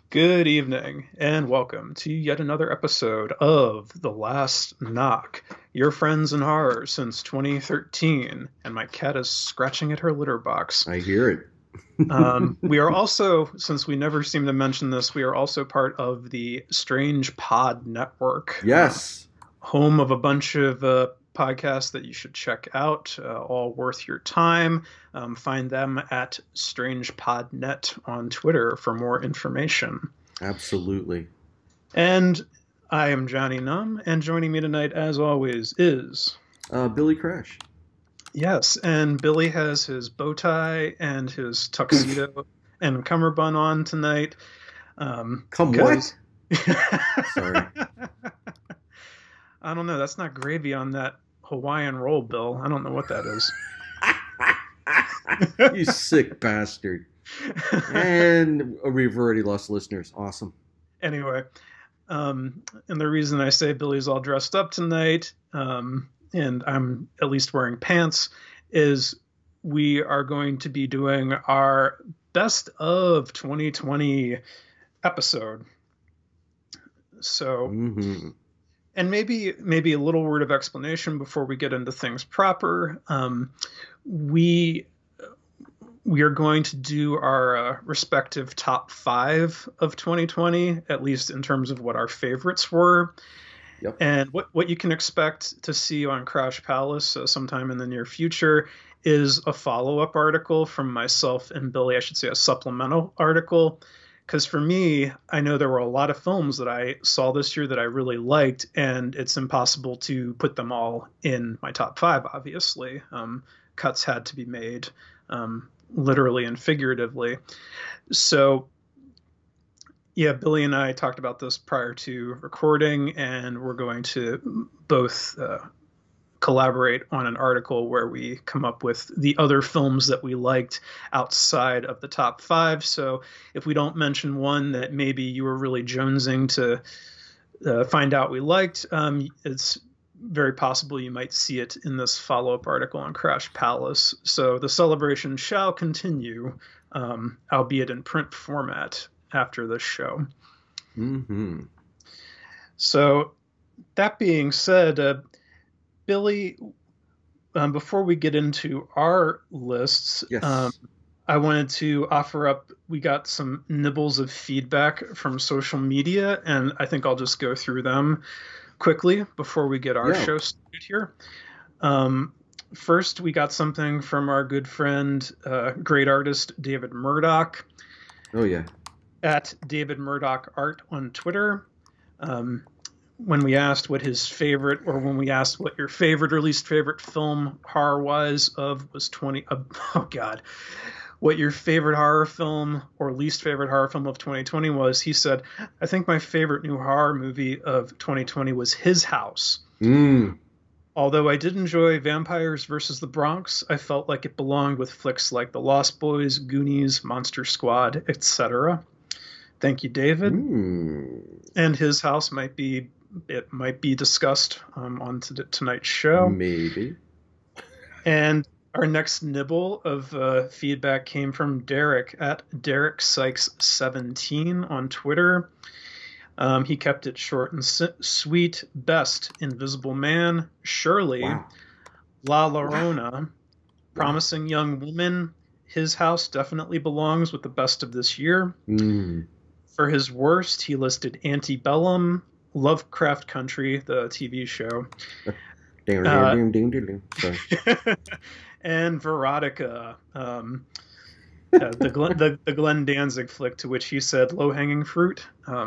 Good evening, and welcome to yet another episode of The Last Knock, your friends in horror since 2013, and my cat is scratching at her litter box. I hear it. We are also, since we never seem to mention this, we are also part of the Strange Pod Network, Yes. home of a bunch of podcasts that you should check out, all worth your time. Find them at StrangePodNet on Twitter for more information. Absolutely. And I am Johnny Num, and joining me tonight, as always, is Billy Crash. Yes, and Billy has his bow tie and his tuxedo and cummerbund on tonight. What? Sorry. I don't know. That's not gravy on that Hawaiian roll, Bill. I don't know what that is. You sick bastard. And we've already lost listeners. Awesome. Anyway, and the reason I say Billy's all dressed up tonight, and I'm at least wearing pants, is we are going to be doing our best of 2020 episode. So, and maybe a little word of explanation before we get into things proper. We are going to do our respective top 5 of 2020, at least in terms of what our favorites were. Yep. And what you can expect to see on Crash Palace sometime in the near future is a follow-up article from myself and Billy. I should say a supplemental article. Because for me, I know there were a lot of films that I saw this year that I really liked, and it's impossible to put them all in my top 5, obviously. Cuts had to be made, literally and figuratively. So, yeah, Billy and I talked about this prior to recording, and we're going to both collaborate on an article where we come up with the other films that we liked outside of the top 5. So if we don't mention one that maybe you were really jonesing to find out we liked, it's very possible you might see it in this follow-up article on Crash Palace. So the celebration shall continue, albeit in print format after this show. Mm-hmm. So that being said, Billy, before we get into our lists, Yes. I wanted to offer up, we got some nibbles of feedback from social media, and I think I'll just go through them quickly before we get our show started here. First, we got something from our good friend, great artist, David Murdoch. Oh, yeah. At David Murdoch Art on Twitter. When we asked what his favorite, or when we asked what your favorite or least favorite film horror was what your favorite horror film or least favorite horror film of 2020 was, he said, I think my favorite new horror movie of 2020 was His House. Although I did enjoy Vampires vs. the Bronx, I felt like it belonged with flicks like The Lost Boys, Goonies, Monster Squad, etc. Thank you, David. And His House might be discussed on tonight's show. Maybe. And our next nibble of feedback came from Derek at Derek Sykes 17 on Twitter. He kept it short and sweet. Best Invisible Man, Shirley, La Llorona, Promising Young Woman. His House definitely belongs with the best of this year. For his worst, he listed Antebellum, Lovecraft Country, the TV show, and Veronica, the Glenn Danzig flick, to which he said low-hanging fruit.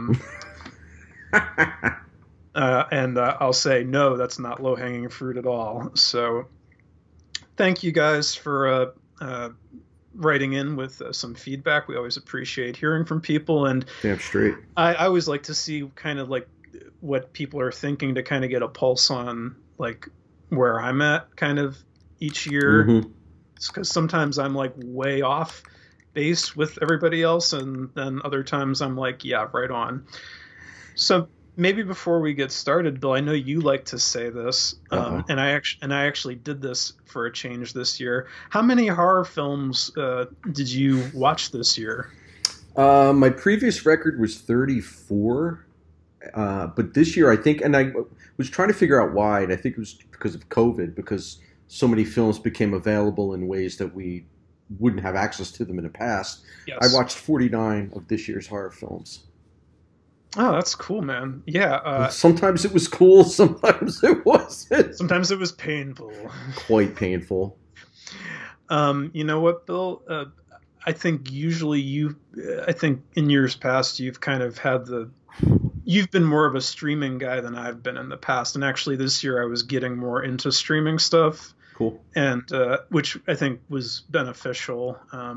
And I'll say, no, that's not low-hanging fruit at all. So thank you guys for writing in with some feedback. We always appreciate hearing from people, and damn straight. I always like to see kind of like what people are thinking to kind of get a pulse on like where I'm at kind of each year. Because sometimes I'm like way off base with everybody else, and then other times I'm like, yeah, right on. So maybe before we get started, Bill, I know you like to say this, and I actually did this for a change this year. How many horror films did you watch this year? My previous record was 34, but this year I think, and I was trying to figure out why, and I think it was because of COVID, because so many films became available in ways that we wouldn't have access to them in the past. I Yes. watched 49 of this year's horror films. Oh, that's cool, man. Yeah. Sometimes it was cool, sometimes it wasn't. Sometimes it was painful. Quite painful. You know what, Bill? I think usually I think in years past, you've kind of you've been more of a streaming guy than I've been in the past. And actually, this year I was getting more into streaming stuff, Cool. and which I think was beneficial.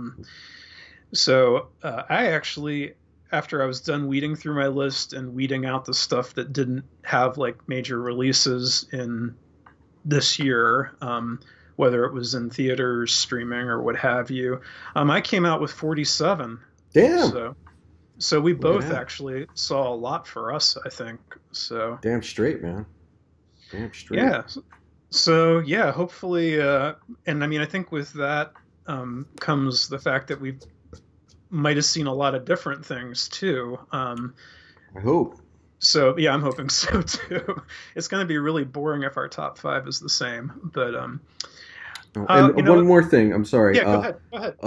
So I actually, after I was done weeding through my list and weeding out the stuff that didn't have like major releases in this year, whether it was in theaters, streaming, or what have you, I came out with 47. Damn. So we Look at both that. actually saw a lot for us, I think. So Damn straight, man. Damn straight. yeah. So yeah, hopefully, and I mean, I think with that comes the fact that we might have seen a lot of different things too. I hope. So yeah, I'm hoping so too. It's going to be really boring if our top five is the same. But Oh, and you know, one more thing. I'm sorry. yeah, go ahead. Go ahead.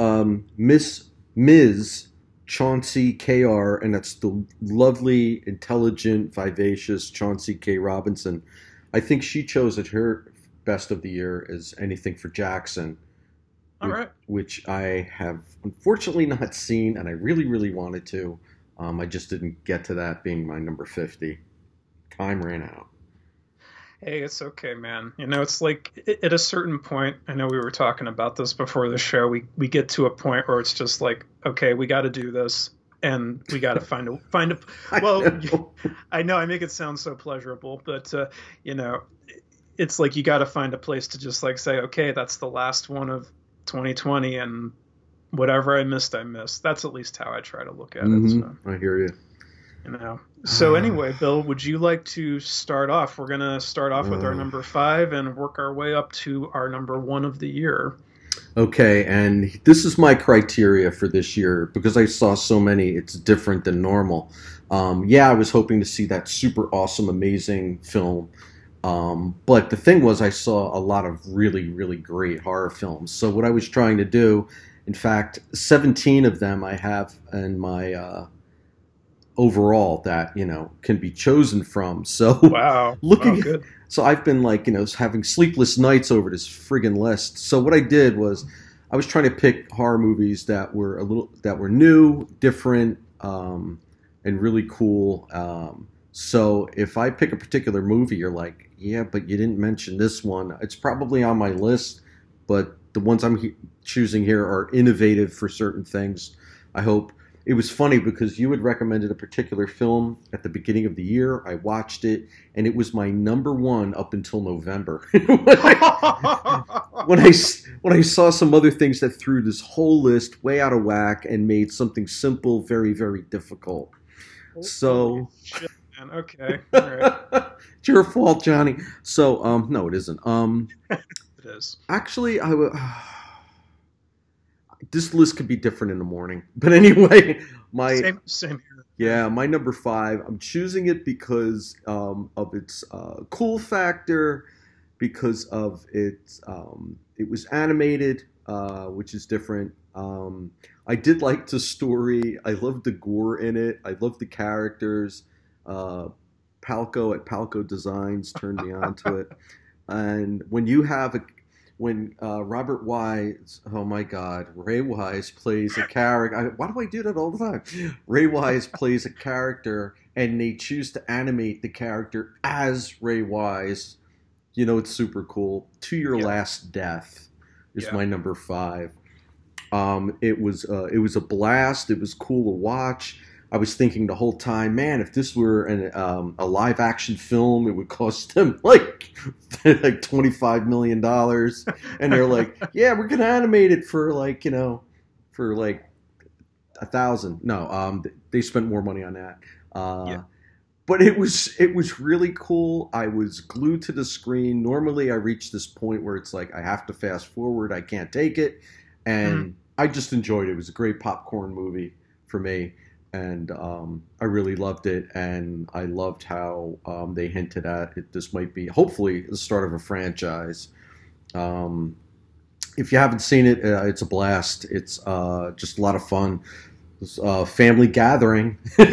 Ms. Chauncey K.R., and that's the lovely, intelligent, vivacious Chauncey K. Robinson. I think she chose it her best of the year as Anything for Jackson, All right. which I have unfortunately not seen, and I really, really wanted to. I just didn't get to that being my number 50. Time ran out. Hey, it's okay, man. You know, it's like at a certain point, I know we were talking about this before the show, we get to a point where it's just like, okay, we got to do this and we got to find a well, know. I know I make it sound so pleasurable, but you know, it's like you got to find a place to just like say, okay, that's the last one of 2020 and whatever I missed, I missed. That's at least how I try to look at it. So, I hear you. you know. So anyway, Bill, would you like to start off? We're gonna start off with our number five and work our way up to our number one of the year. Okay, and this is my criteria for this year because I saw so many. It's different than normal. Yeah, I was hoping to see that super awesome, amazing film. But the thing was, I saw a lot of really, really great horror films. So what I was trying to do, in fact, 17 of them I have in my overall that can be chosen from. So Wow. looking Oh, good. so I've been like having sleepless nights over this friggin' list. So what I did was I was trying to pick horror movies that were new, different, and really cool. So if I pick a particular movie, you're like, yeah, but you didn't mention this one. It's probably on my list, but the ones I'm choosing here are innovative for certain things. I hope. It was funny because you had recommended a particular film at the beginning of the year. I watched it, and it was my number one up until November. when I saw some other things that threw this whole list way out of whack and made something simple very, very difficult. So Holy shit, man. Okay. All right. it's your fault, Johnny. So no, it isn't. It is. Actually, I would. This list could be different in the morning, but anyway, Same here. yeah, my number five. I'm choosing it because of its cool factor, because of its it was animated, which is different. I did like the story. I loved the gore in it. I loved the characters. Palco at Palco Designs turned me on to it. And when Robert Wise, oh my God, Ray Wise plays a character. Why do I do that all the time? Ray Wise plays a character, and they choose to animate the character as Ray Wise. It's super cool. To Your Yeah. Last Death is Yeah. my number five. It was a blast. It was cool to watch. I was thinking the whole time, man, if this were a live action film, it would cost them like $25 million. And they're like, yeah, we're gonna animate it for for like 1,000. No, they spent more money on that. Yeah. But it was really cool. I was glued to the screen. Normally, I reach this point where it's like I have to fast forward. I can't take it, and I just enjoyed it. It was a great popcorn movie for me, and I really loved it, and I loved how they hinted at it. This might be hopefully the start of a franchise. Um, if you haven't seen it, it's a blast. It's just a lot of fun. It's, family gathering,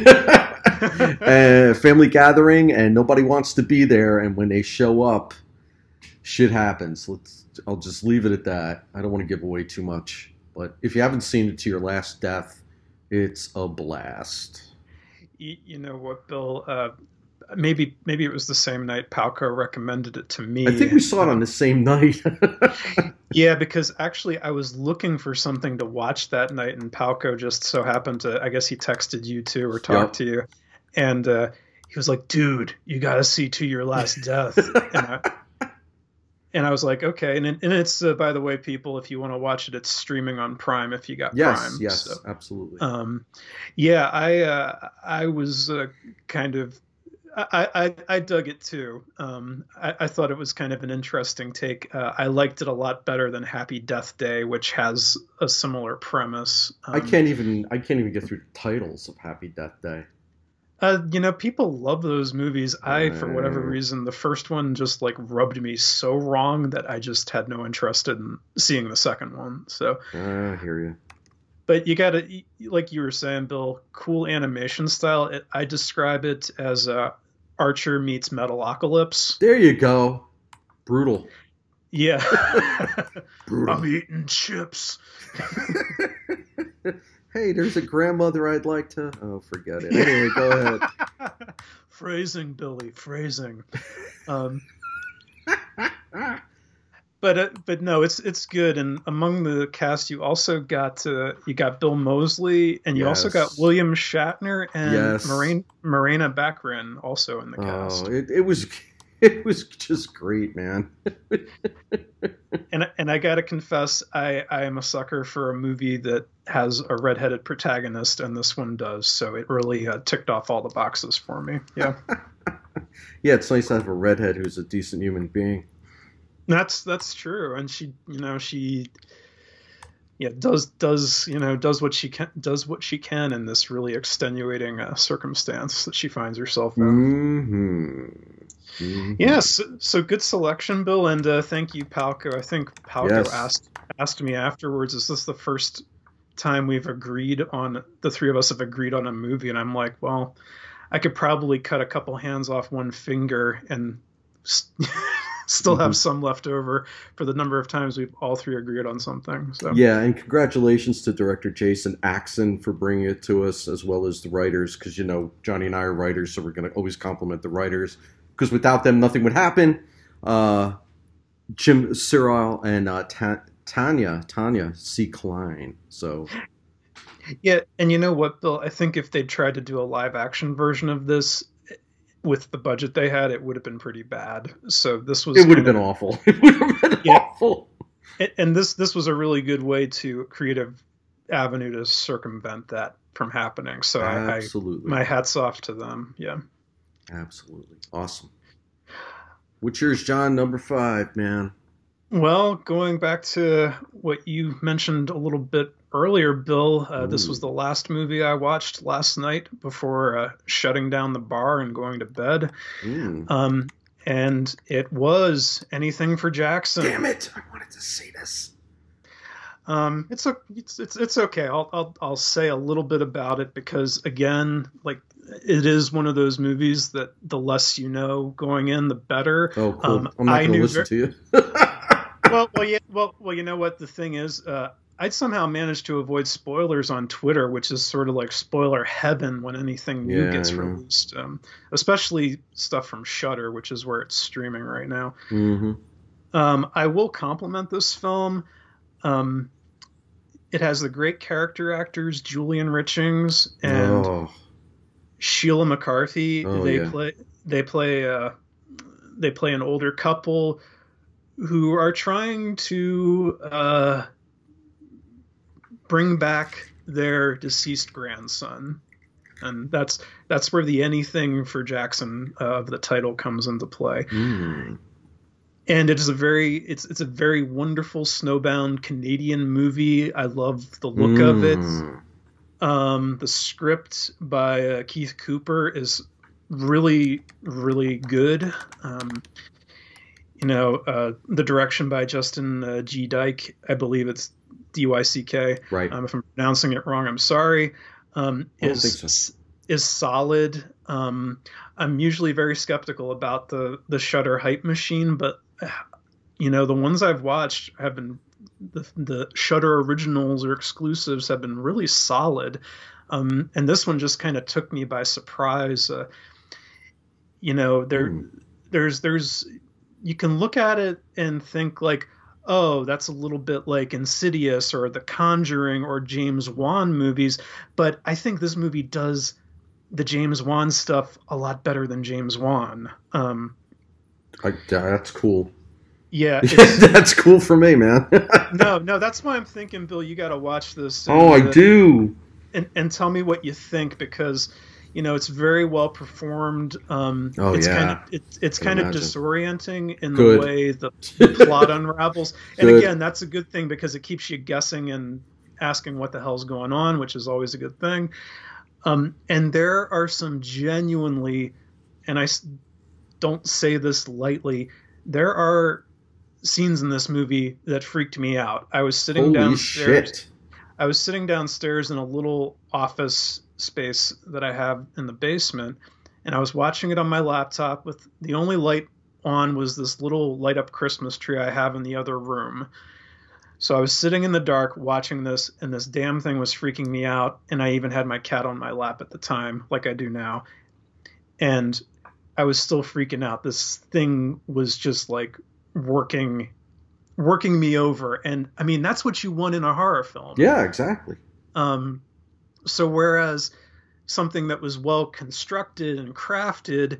family gathering, and nobody wants to be there. And when they show up, shit happens. I'll just leave it at that. I don't want to give away too much, but if you haven't seen it to your last death, it's a blast. You know what, Bill? Maybe it was the same night Palco recommended it to me. I think we saw it on the same night. Yeah, because actually I was looking for something to watch that night, and Palco just so happened to, I guess he texted you too or talked to you, and he was like, "Dude, you got to see To Your Last Death." And I was like, okay. And it's, by the way, people, if you want to watch it, it's streaming on Prime if you got Prime. Yes, so, absolutely. Yeah, I was kind of, I dug it too. I thought it was kind of an interesting take. I liked it a lot better than Happy Death Day, which has a similar premise. I can't even get through the titles of Happy Death Day. People love those movies. For whatever reason, the first one just like rubbed me so wrong that I just had no interest in seeing the second one. So I hear you. But you gotta, like you were saying, Bill, cool animation style. I describe it as Archer meets Metalocalypse. There you go. Brutal. Yeah. Brutal. I'm eating chips. Hey, there's a grandmother I'd like to... Oh, forget it. Anyway, go ahead. Phrasing, Billy, phrasing. But no, it's good. And among the cast, you also got Bill Moseley, and you also got William Shatner and Morena Baccarin also in the cast. It was just great, man. And I gotta confess, I am a sucker for a movie that has a redheaded protagonist, and this one does. So it really ticked off all the boxes for me. Yeah. Yeah, it's nice to have a redhead who's a decent human being. That's true, and she does what she can in this really extenuating circumstance that she finds herself in. Mm-hmm. Mm-hmm. Yes, so good selection, Bill, and thank you, Palco. I think Palco asked me afterwards, is this the first time the three of us have agreed on a movie? And I'm like, well, I could probably cut a couple hands off one finger and still have some left over for the number of times we've all three agreed on something. So yeah, and congratulations to director Jason Axon for bringing it to us, as well as the writers, because Johnny and I are writers, so we're going to always compliment the writers, because without them nothing would happen. Jim Cyril and Tanya C. Klein. So yeah, and you know what, Bill? I think if they tried to do a live action version of this with the budget they had, it would have been pretty bad. So it would have been awful. It would have been awful. And this was a really good way to create an avenue to circumvent that from happening. So absolutely, my hat's off to them. Yeah, absolutely awesome. What's yours, John? Number 5, man. Well, going back to what you mentioned a little bit earlier, Bill, this was the last movie I watched last night before shutting down the bar and going to bed. And it was Anything for Jackson. Damn it! I wanted to say this. It's okay. I'll say a little bit about it because, again, like, it is one of those movies that the less you know going in, the better. Oh, cool. I'm not going to listen to you. Well, you know what the thing is. I'd somehow managed to avoid spoilers on Twitter, which is sort of like spoiler heaven when anything new gets released, especially stuff from Shudder, which is where it's streaming right now. Mm-hmm. I will compliment this film. It has the great character actors Julian Richings and Sheila McCarthy. They play an older couple who are trying to bring back their deceased grandson, and that's where the Anything for Jackson of the title comes into play. And it's a very wonderful snowbound Canadian movie. I love the look of it. The script by Keith Cooper is really, really good. The direction by Justin G. Dyke, I believe it's D-Y-C-K. Right. If I'm pronouncing it wrong, I'm sorry. I don't think so. Is solid. I'm usually very skeptical about the Shudder hype machine, but the ones I've watched have been the Shudder originals or exclusives have been really solid. And this one just kind of took me by surprise. There's you can look at it and think like, oh, that's a little bit like Insidious or The Conjuring or James Wan movies, but I think this movie does the James Wan stuff a lot better than James Wan. That's cool. Yeah, that's cool for me, man. no, that's why I'm thinking, Bill, you got to watch this. I do. And tell me what you think, because it's very well performed. It's kind of disorienting in Good. the way the plot unravels. And again, that's a good thing because it keeps you guessing and asking what the hell's going on, which is always a good thing. And there are some genuinely, and I don't say this lightly, there are scenes in this movie that freaked me out. I was sitting downstairs. Shit. I was sitting downstairs in a little office space that I have in the basement, and I was watching it on my laptop with the only light on was this little light up Christmas tree I have in the other room. So I was sitting in the dark watching this, and this damn thing was freaking me out, and I even had my cat on my lap at the time, like I do now. And I was still freaking out. This thing was just like working me over. And I mean, that's what you want in a horror film. Yeah, exactly. So whereas something that was well constructed and crafted,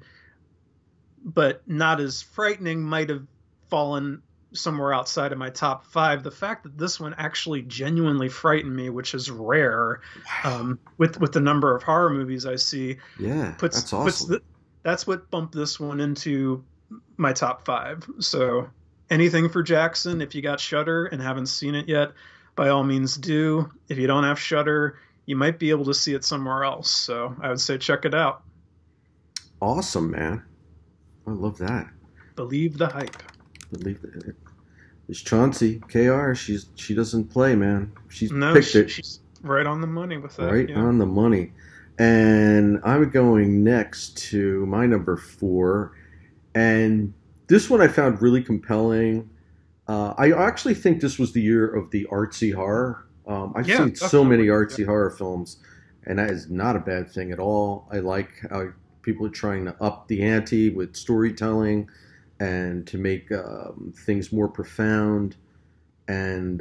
but not as frightening, might have fallen somewhere outside of my top 5, the fact that this one actually genuinely frightened me, which is rare. Wow. With the number of horror movies I see, that's awesome. That's what bumped this one into my top 5. So anything for Jackson. If you got Shudder and haven't seen it yet, by all means do. If you don't have Shudder, you might be able to see it somewhere else. So I would say check it out. Awesome, man. I love that. Believe the hype. Believe it. It's Chauncey KR. She doesn't play, man. Picked it. She's right on the money with that. Right on the money. And I'm going next to my number 4, and this one I found really compelling. I actually think this was the year of the artsy horror. I've seen so many artsy horror films, and that is not a bad thing at all. I like how people are trying to up the ante with storytelling and to make things more profound. And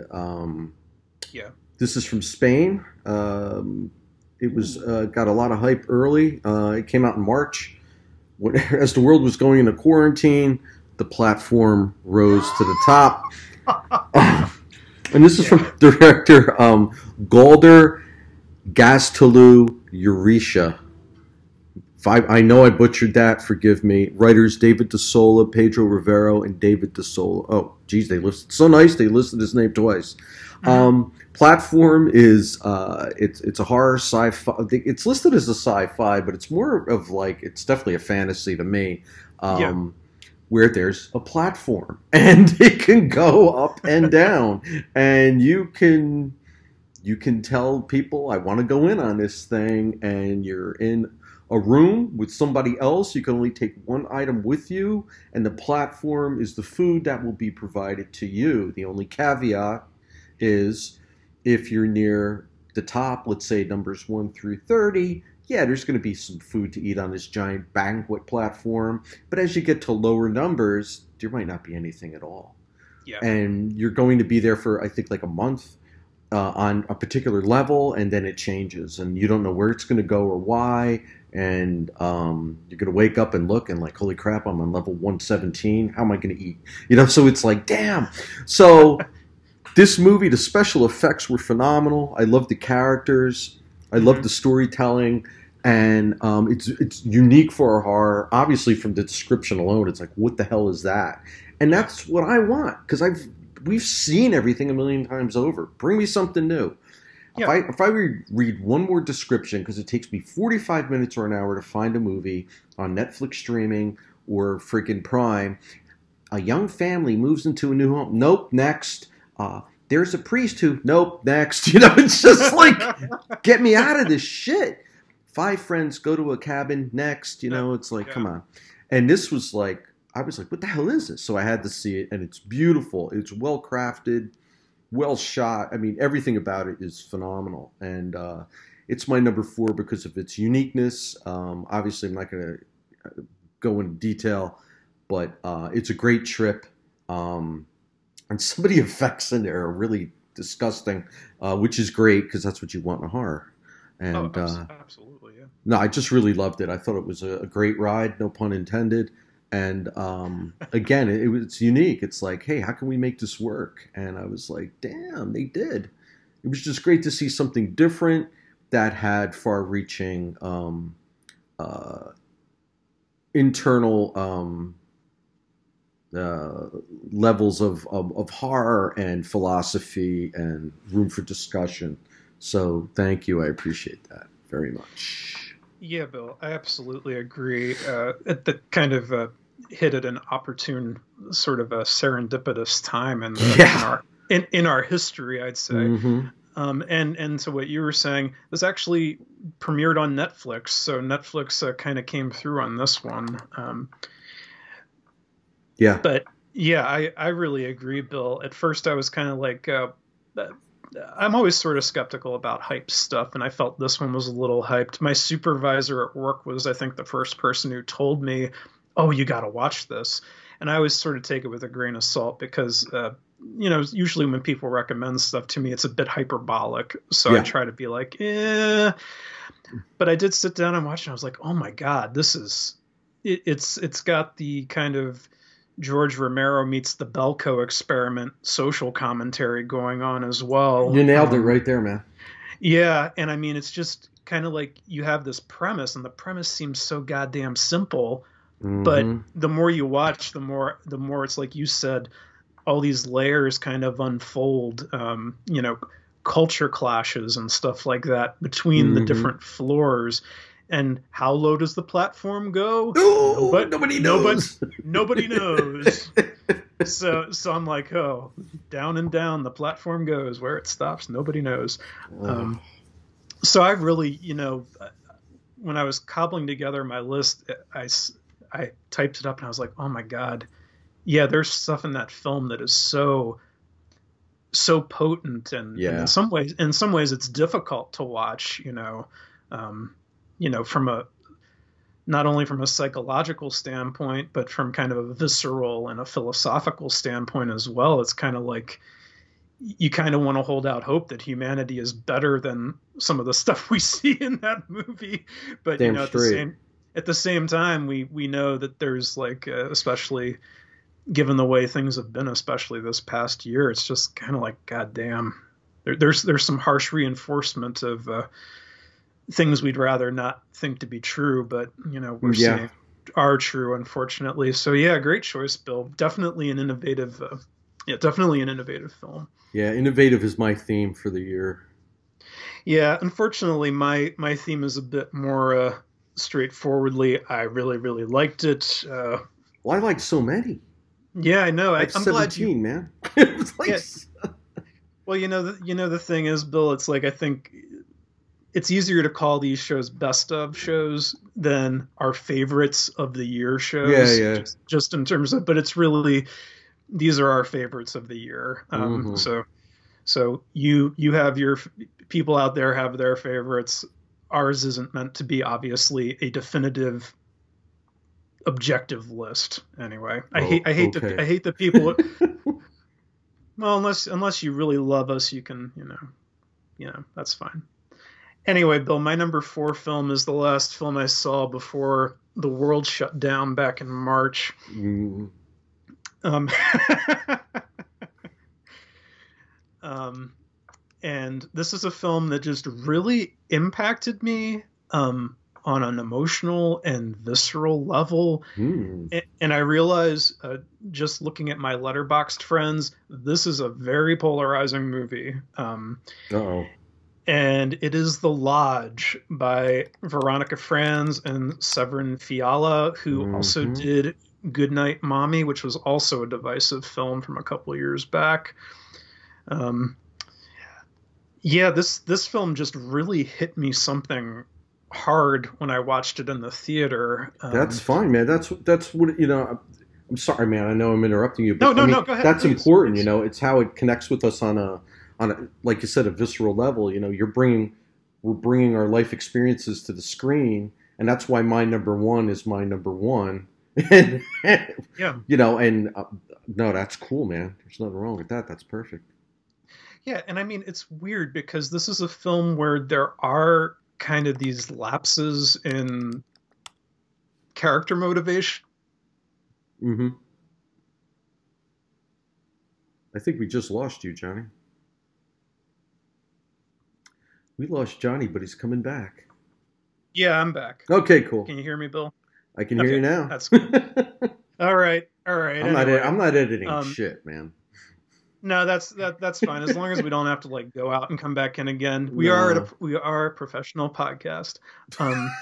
this is from Spain. It was got a lot of hype early. It came out in March. As the world was going into quarantine, the platform rose to the top. And this is from director Galder Gaztelu Urrutia. I know I butchered that. Forgive me. Writers David DeSola, Pedro Rivero, and David DeSola. Oh, geez, they listed so nice. They listed his name twice. Platform is it's a horror sci-fi. It's listed as a sci-fi, but it's more of like it's definitely a fantasy to me. Where there's a platform and it can go up and down, and you can tell people I want to go in on this thing, and you're in a room with somebody else. You can only take one item with you, and the platform is the food that will be provided to you. The only caveat is if you're near the top, let's say numbers 1 through 30, there's going to be some food to eat on this giant banquet platform. But as you get to lower numbers, there might not be anything at all. Yeah. And you're going to be there for, I think, like a month on a particular level, and then it changes, and you don't know where it's going to go or why. And you're going to wake up and look and like, holy crap, I'm on level 117. How am I going to eat? So it's like, damn. So this movie, the special effects were phenomenal. I love the characters. I love the storytelling, and it's unique for a horror. Obviously, from the description alone, it's like, what the hell is that? And that's what I want, because we've seen everything a million times over. Bring me something new. If I read one more description, because it takes me 45 minutes or an hour to find a movie on Netflix streaming or freaking Prime. A young family moves into a new home. Nope, next. There's a priest who, nope, next. It's just like, get me out of this shit. 5 friends go to a cabin, next. It's like, come on. And this was like, I was like, what the hell is this? So I had to see it, and it's beautiful. It's well crafted, well shot. I mean, everything about it is phenomenal. And it's my number 4 because of its uniqueness. Obviously, I'm not going to go into detail, but it's a great trip. And some of the effects in there are really disgusting, which is great because that's what you want in a horror. And absolutely, yeah. No, I just really loved it. I thought it was a great ride, no pun intended. And again, it's unique. It's like, hey, how can we make this work? And I was like, damn, they did. It was just great to see something different that had far-reaching internal levels of horror and philosophy and room for discussion. So thank you. I appreciate that very much. Yeah, Bill, I absolutely agree. At the kind of hit at an opportune, sort of a serendipitous time in our history, I'd say. Mm-hmm. And to what you were saying, this actually premiered on Netflix, so Netflix kind of came through on this one. Yeah. But yeah, I really agree, Bill. At first, I was kind of like, I'm always sort of skeptical about hype stuff, and I felt this one was a little hyped. My supervisor at work was, I think, the first person who told me, oh, you got to watch this. And I always sort of take it with a grain of salt because, usually when people recommend stuff to me, it's a bit hyperbolic. So I try to be like, But I did sit down and watch it, and I was like, oh my God, this is, it's got the kind of George Romero meets the Belko experiment social commentary going on as well. You nailed it right there, man. Yeah. And I mean, it's just kind of like you have this premise, and the premise seems so goddamn simple, but the more you watch, the more it's like you said, all these layers kind of unfold, culture clashes and stuff like that between the different floors. And how low does the platform go? Ooh, nobody knows. Nobody knows. So I'm like, oh, down and down the platform goes. Where it stops, nobody knows. So I really, when I was cobbling together my list, I typed it up and I was like, oh my God, yeah, there's stuff in that film that is so potent, and in some ways it's difficult to watch. From not only from a psychological standpoint, but from kind of a visceral and a philosophical standpoint as well. It's kind of like you kind of want to hold out hope that humanity is better than some of the stuff we see in that movie. But at the same time, we know that there's like, especially given the way things have been, especially this past year, it's just kind of like, God damn, there's some harsh reinforcement of things we'd rather not think to be true, but we're seeing are true, unfortunately. So yeah, great choice, Bill. Definitely an innovative film. Yeah, innovative is my theme for the year. Yeah, unfortunately, my theme is a bit more straightforwardly. I really, really liked it. Well, I liked so many. Yeah, I know. I'm 17, glad you, man. Well, the thing is, Bill, it's like I think it's easier to call these shows best of shows than our favorites of the year shows. Yeah. Just in terms of, but it's really, these are our favorites of the year. So you have your people out there have their favorites. Ours isn't meant to be obviously a definitive, objective list. Anyway, I hate the people. Well, unless you really love us, you can, that's fine. Anyway, Bill, my number 4 film is the last film I saw before the world shut down back in March. And this is a film that just really impacted me on an emotional and visceral level. And I realize, just looking at my Letterboxd friends, this is a very polarizing movie. and it is The Lodge by Veronica Franz and Severin Fiala, who also Mm-hmm. did Goodnight Mommy, which was also a divisive film from a couple of years back. Um, yeah, this film just really hit me something hard when I watched it in the theater. That's fine, man. That's what you know. I'm sorry, man. I know I'm interrupting you, No, but I no, mean no. Go ahead, that's please, important. You please. know, it's how it connects with us on a like you said, a visceral level. You know, we're bringing our life experiences to the screen, and that's why my number one is my number one. And Yeah, you know, and no, that's cool, man. There's nothing wrong with that. That's perfect. yeah, and I mean it's weird because this is a film where there are kind of these lapses in character motivation. Hmm. I think we just lost you, Johnny. We lost Johnny, but he's coming back. Yeah, I'm back. Okay, cool. Can you hear me, Bill? I can hear Okay, you now. that's cool. All right, all right. Anyway, I'm not editing um, shit, man. no, that's fine as long as we don't have to like go out and come back in again. No. We are a professional podcast. Um,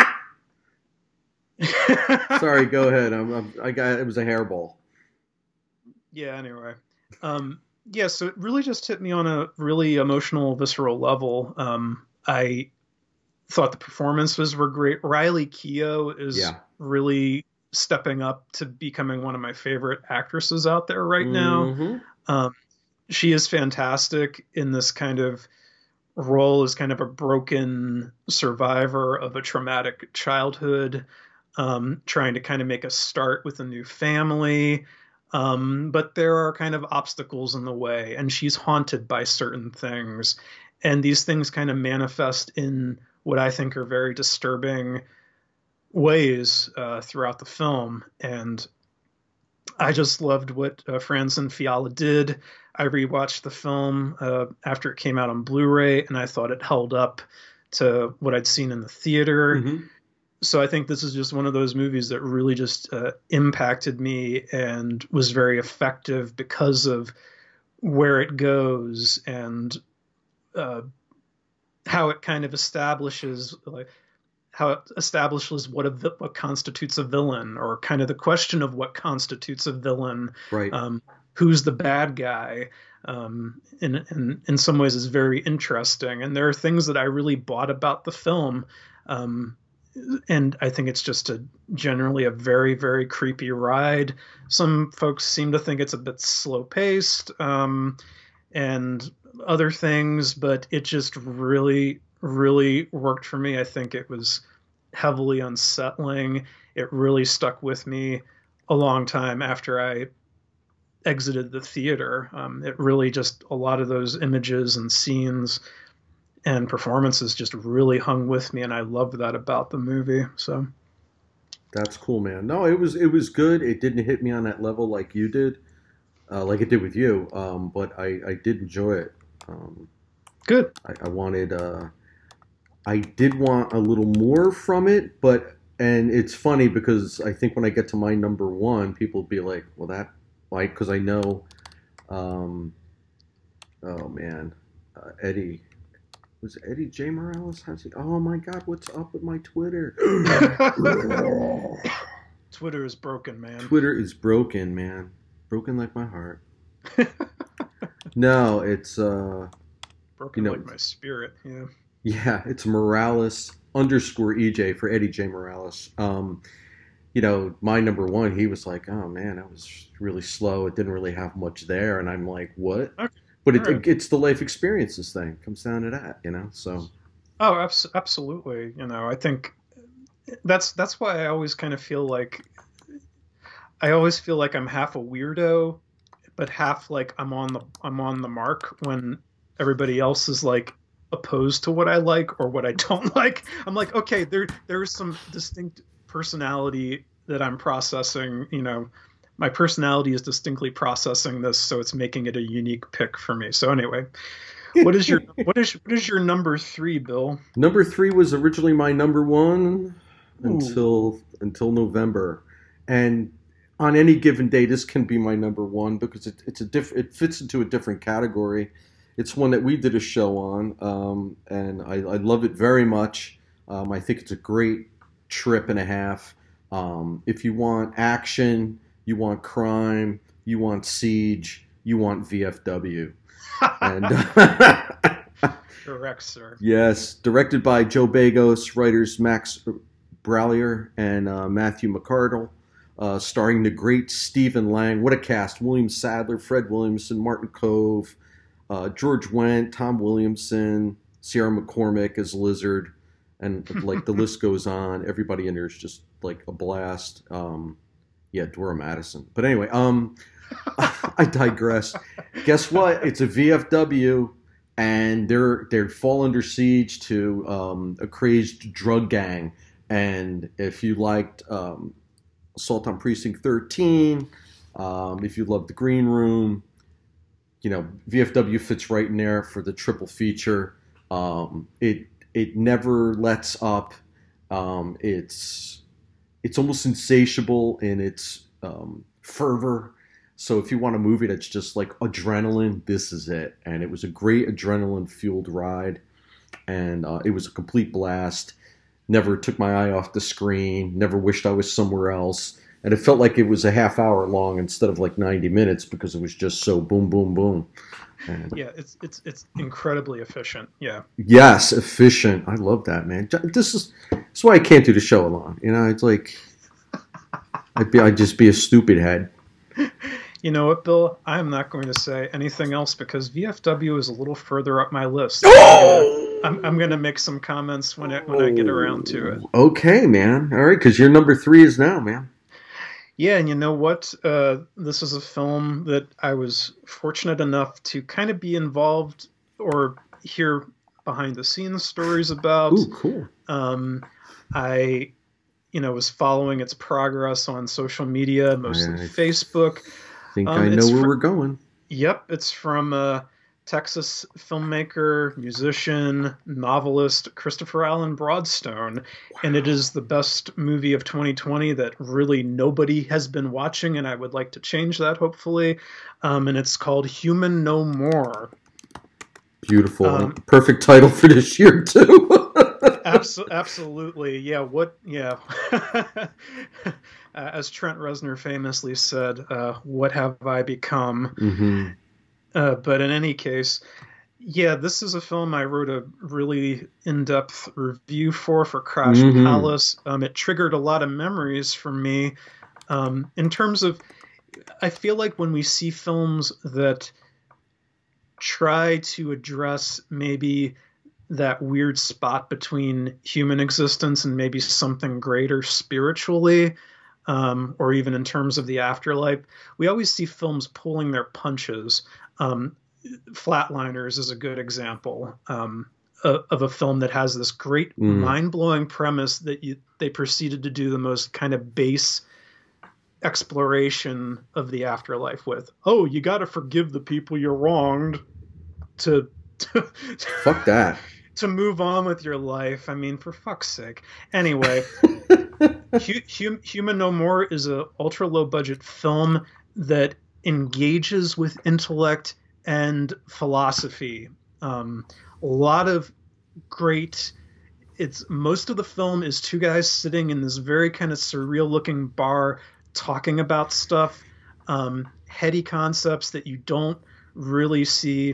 Sorry, go ahead. I got it was a hairball. yeah. Anyway, um, yeah. So it really just hit me on a really emotional, visceral level. I thought the performances were great. Riley Keough is Yeah. really stepping up to becoming one of my favorite actresses out there right now. Mm-hmm. Um, she is fantastic in this kind of role as kind of a broken survivor of a traumatic childhood, trying to kind of make a start with a new family. But there are kind of obstacles in the way, and she's haunted by certain things. And these things kind of manifest in what I think are very disturbing ways throughout the film. And I just loved what Franz and Fiala did. I rewatched the film after it came out on Blu-ray, and I thought it held up to what I'd seen in the theater. Mm-hmm. So I think this is just one of those movies that really just impacted me and was very effective because of where it goes and uh, how it kind of establishes like how it establishes what constitutes a villain, or kind of the question of what constitutes a villain. Right. Who's the bad guy? In some ways is very interesting, and there are things that I really bought about the film. And I think it's just generally a very, very creepy ride. Some folks seem to think it's a bit slow paced, and other things, but it just really, really worked for me. I think it was heavily unsettling. It really stuck with me a long time after I exited the theater. It really just, a lot of those images and scenes and performances just really hung with me, and I loved that about the movie. So That's cool, man. No, it was good. It didn't hit me on that level like you did, like it did with you. But I did enjoy it. Um, good. I wanted. I did want a little more from it, but and it's funny because I think when I get to my number one, people will be like, "Well, that why?" Because I know. Oh man, Eddie. Was Eddie J. Morales? Oh my God, what's up with my Twitter? Twitter is broken, man. Twitter is broken, man. Broken like my heart. No, it's Broken like my spirit. Yeah. Yeah, it's Morales underscore EJ for Eddie J. Morales. My number one, he was like, "Oh man, that was really slow. It didn't really have much there," and I'm like, "What?" Okay. But Right. it's the life experiences thing. It comes down to that. So Oh, absolutely. I think that's why I always kind of feel like I'm half a weirdo, but half like I'm on the mark when everybody else is like opposed to what I like or what I don't like. I'm like, okay, there's some distinct personality that I'm processing. My personality is distinctly processing this, so it's making it a unique pick for me. So anyway, what is your number 3, Bill? number three was originally my number one Ooh. until November, and on any given day, this can be my number one because it fits into a different category. It's one that we did a show on, and I love it very much. I think it's a great trip and a half. If you want action, you want crime, you want siege, you want VFW. And Correct, sir. yes, directed by Joe Bagos, writers Max Brallier and Matthew McCardle, starring the great Stephen Lang. What a cast! William Sadler, Fred Williamson, Martin Cove, George Wendt, Tom Williamson, Sierra McCormick as Lizard, and like the list goes on. Everybody in there is just like a blast. Yeah, Dora Madison. But anyway, I digress. Guess what? It's a VFW, and they fall under siege to a crazed drug gang. And if you liked Assault on Precinct 13, if you loved The Green Room, VFW fits right in there for the triple feature. It never lets up. It's almost insatiable in its fervor. So if you want a movie that's just like adrenaline, this is it. And it was a great adrenaline-fueled ride, and it was a complete blast. Never took my eye off the screen. Never wished I was somewhere else. And it felt like it was a half hour long instead of like 90 minutes because it was just so boom, boom, boom. And yeah, it's incredibly efficient. Yeah. Yes, efficient. I love that, man. This is why I can't do the show alone. It's like I'd just be a stupid head. You know what, Bill? I'm not going to say anything else because VFW is a little further up my list. I'm going to make some comments when I get around to it. Okay, man. All right, because your number 3 is now, man. Yeah, and you know what? This is a film that I was fortunate enough to kind of be involved or hear behind-the-scenes stories about. Ooh, cool. I was following its progress on social media, mostly Facebook. I think I know where we're going. Yep, it's from Texas filmmaker, musician, novelist Christopher Allen Broadstone, wow. And it is the best movie of 2020 that really nobody has been watching, and I would like to change that, hopefully. And it's called Human No More. Beautiful. Perfect title for this year, too. Absolutely. Yeah. Yeah. As Trent Reznor famously said, what have I become? Mm-hmm. But in any case, yeah, this is a film I wrote a really in-depth review for Crash Palace. It triggered a lot of memories for me in terms of, I feel like when we see films that try to address maybe that weird spot between human existence and maybe something greater spiritually, or even in terms of the afterlife, we always see films pulling their punches. Flatliners is a good example of a film that has this great mind-blowing premise that they proceeded to do the most kind of base exploration of the afterlife with. Oh, you got to forgive the people you wronged to fuck that. To move on with your life. I mean, for fuck's sake. Anyway, Human No More is an ultra low budget film that engages with intellect and philosophy. A lot of great. Most of the film is two guys sitting in this very kind of surreal looking bar talking about stuff, heady concepts that you don't really see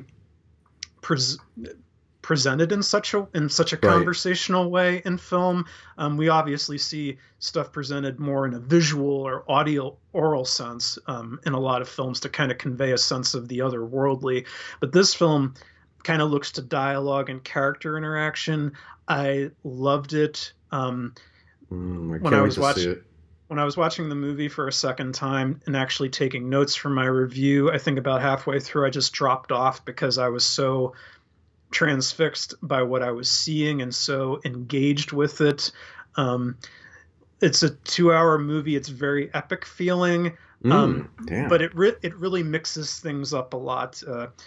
presented in such a right. Conversational way in film. We obviously see stuff presented more in a visual or oral sense in a lot of films to kind of convey a sense of the otherworldly. But this film kind of looks to dialogue and character interaction. I loved it. When I was watching the movie for a second time and actually taking notes for my review, I think about halfway through I just dropped off because I was so transfixed by what I was seeing and so engaged with it. It's a 2-hour movie. It's very epic feeling, but it really mixes things up a lot.